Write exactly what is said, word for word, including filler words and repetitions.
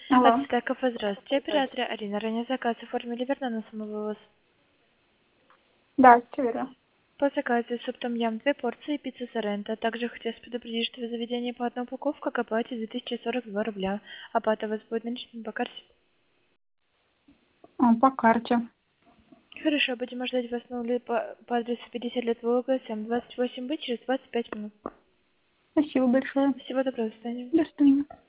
Алло. От кафе «Здравствуйте». Операторы Арина. Ранее заказ оформили, верно, на самовывоз? Да, все верно. По заказу суп том ям, две порции, пицца Соренто. Также хотелось предупредить, что в заведении по одной упаковке к оплате две тысячи сорок два рубля. Оплата у вас будет наличными по карте. А, по карте. Хорошо, будем ждать вас на улице по, по адресу пятьдесят лет Волга, семь двадцать восемь Б через двадцать пять минут. Спасибо большое. Всего доброго, до свидания. До свидания.